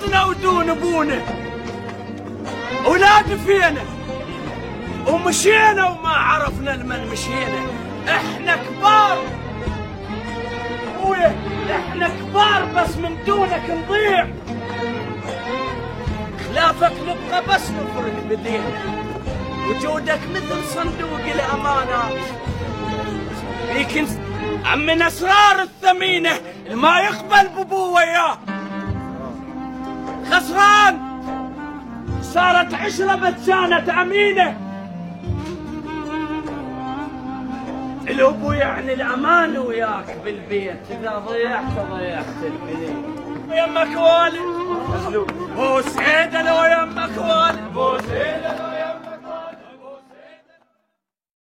ولدنا ودون ابونا، اولاد فينا ومشينا وما عرفنا لمن مشينا. احنا كبار ابويا، احنا كبار بس من دونك نضيع، خلافك نبقى بس نفرق بدينا، وجودك مثل صندوق الامانات. لكن من اسرار الثمينه ما يقبل بابوه وياه، خسران صارت عشره بس كانت امينه. الابو يعني الامان وياك بالبيت، اذا ضيعت البنين. يمك والد بوس ايده لو يمك والد، بوس ايده.